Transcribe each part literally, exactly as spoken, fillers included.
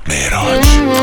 معراج.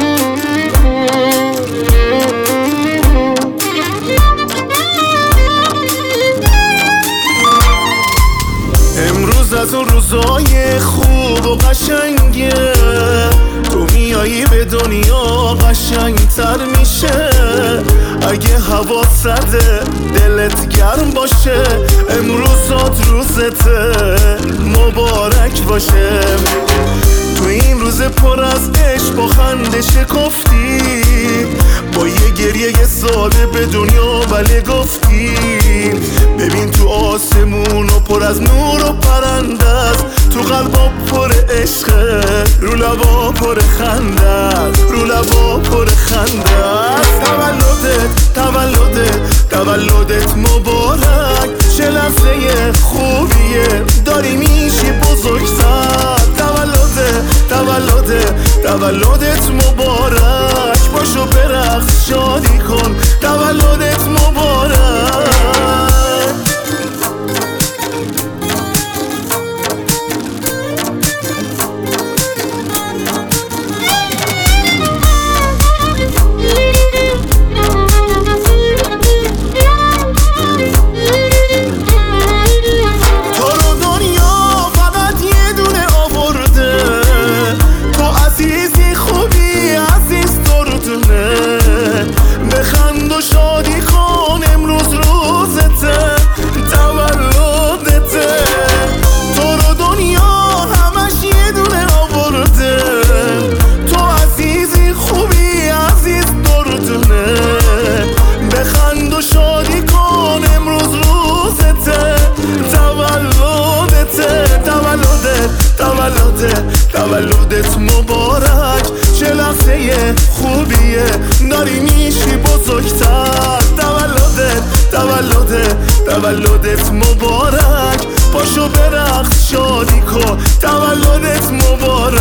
امروز از اون روزای خوب و قشنگه، تو میایی به دنیا قشنگتر میشه. اگه هوا سرده دلت گرم باشه، امروزات روزته مبارک باشه. تو این روز پر از عشق با خنده شکفتی، با یه گریه یه ساده به دنیا بله گفتی. ببین تو آسمون و پر از نور و پرنده است، تو قلبا پر عشقه، رو لبا پر خنده است، رو لبا پر خنده است. تولدت تولدت تولدت مبارک، چه لحظه خوبیه داری میشی بزرگتر. تولدت تولدت تولدت مبارک، باشو برقص شادی کن، تولدت مبارک. شادی کن امروز روزته، تولدته. تو رو دنیا همش یه دونه آورده، تو عزیزی خوبی عزیز دردونه. بخند و شادی کن امروز روزته، تولدته. تولدت تولدت تولدت مبارک، چه لحظه خوبیه داری میشی بزرگتر. تولدت تولدت تولدت مبارک، پاشو برقص شادی کن، تولدت مبارک.